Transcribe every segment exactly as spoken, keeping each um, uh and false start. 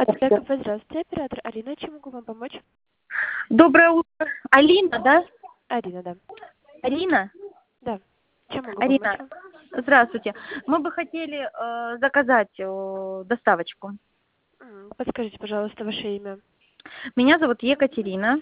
Отправка, здравствуйте, оператор Алина, чем могу вам помочь? Доброе утро. Алина, да? Арина, да. Арина? Да. Чем могу помочь Арина, вам? здравствуйте. Мы бы хотели э, заказать э, доставочку. М, Подскажите, пожалуйста, ваше имя. Меня зовут Екатерина.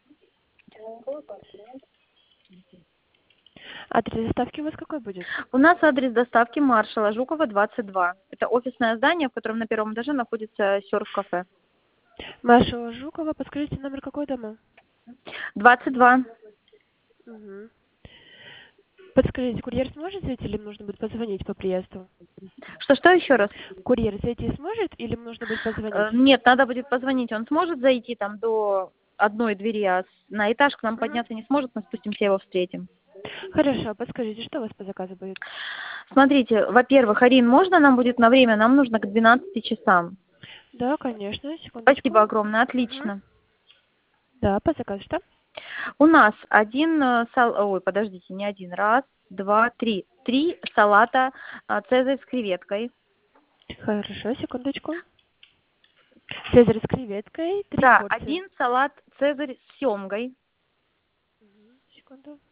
Адрес доставки у вас какой будет? У нас адрес доставки Маршала Жукова, двадцать два. Это офисное здание, в котором на первом этаже находится серф-кафе. Маша Жукова, подскажите номер какой дома? двадцать два. Угу. Подскажите, курьер сможет зайти или нужно будет позвонить по приезду? Что-что еще раз? Курьер зайти сможет или нужно будет позвонить? Э, нет, надо будет позвонить. Он сможет зайти там до одной двери, а с- на этаж к нам Угу. подняться не сможет. Мы спустимся, его встретим. Хорошо, подскажите, что у вас по заказу будет? Смотрите, во-первых, Арин, можно нам будет на время? Нам нужно к двенадцати часам. Да, конечно, секундочку. Спасибо огромное, Угу. отлично. Да, по заказу что? У нас один, э, сал... ой, подождите, не один, раз, два, три. Три салата а, цезарь с креветкой. Хорошо, секундочку. Цезарь с креветкой, три Да, порции. один салат цезарь с семгой. Секунду.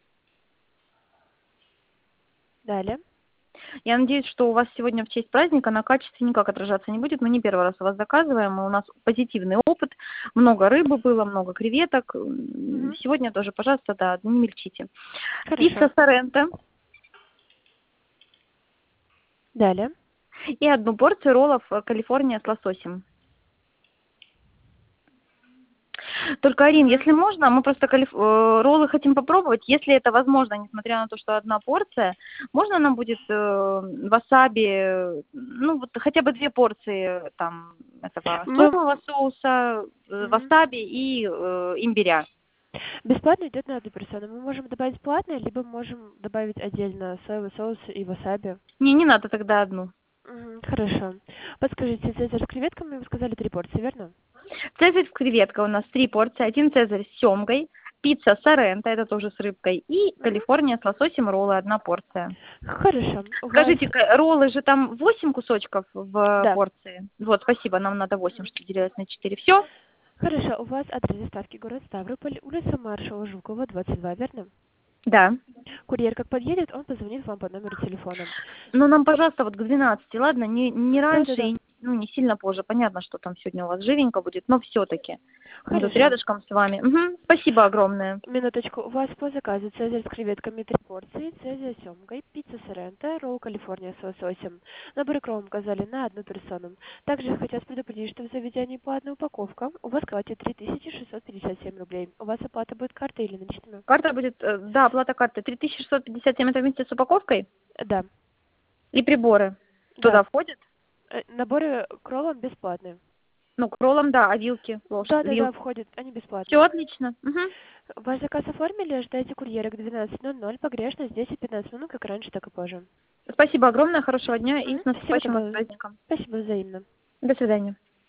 Далее. Я надеюсь, что у вас сегодня в честь праздника на качестве никак отражаться не будет. Мы не первый раз у вас заказываем, и у нас позитивный опыт. Много рыбы было, много креветок. М, Угу. Сегодня тоже, пожалуйста, да, не мельчите. Хорошо. Пицца Соренто Далее. и одну порцию роллов э, Калифорния с лососем. Только, Арин, Угу. если можно, мы просто калиф... э, роллы хотим попробовать. Если это возможно, несмотря на то, что одна порция, можно нам будет э, васаби, э, ну, вот хотя бы две порции э, там этого Мы... соевого соуса, э, Мгм. васаби и э, имбиря. Бесплатно идет на одну персону. Мы можем добавить платное, либо можем добавить отдельно соевый соус и васаби. Не, не надо тогда одну. Мгм. Хорошо. Подскажите, цезарь с креветками вы сказали три порции, верно? Цезарь в креветка у нас три порции, один цезарь с семгой, пицца Соренто, это тоже с рыбкой, и Мгм. Калифорния с лососем роллы, одна порция. Хорошо. У вас... Скажите, к- роллы же там восемь кусочков в Да. порции? Вот, спасибо, нам надо восемь, Мгм. что делилось на четыре. Все? Хорошо. У вас адрес доставки город Ставрополь, улица Маршала Жукова, двадцать два, верно? Да. Курьер как подъедет, он позвонит вам по номеру телефона. Ну, нам, пожалуйста, вот к двенадцати, ладно? Не, не раньше Да-да-да. и ну, не сильно позже. Понятно, что там сегодня у вас живенько будет, но все-таки. Мы тут Хорошо. рядышком с вами. Мгм. Спасибо огромное. Минуточку. У вас по заказу цезарь с креветками три порции, цезарь с семгой, пицца Соренто, ролл Калифорния с лососем. Набор икр вам указали на одну персону. Также хотелось предупредить, что в заведении по одной упаковке у вас хватит три тысячи шестьсот пятьдесят семь рублей. У вас оплата будет картой или наличными? Карта будет, э, да, оплата карты три тысячи шестьсот пятьдесят семь, это вместе с упаковкой? Э, Да, И приборы да. туда входят? Э, Наборы к роллам бесплатные. Ну, к роллам, да, а вилки, ложь, Да-да-да, вилки. входят, они Все бесплатные. отлично. Мгм. Ваш заказ оформили, ожидайте курьера к двенадцати ноль ноль, погрешность десять-пятнадцать минут, как раньше, так и позже. Спасибо огромное, хорошего дня и Мгм. с Всего наступающим вас доброго. праздником. Спасибо взаимно. До свидания.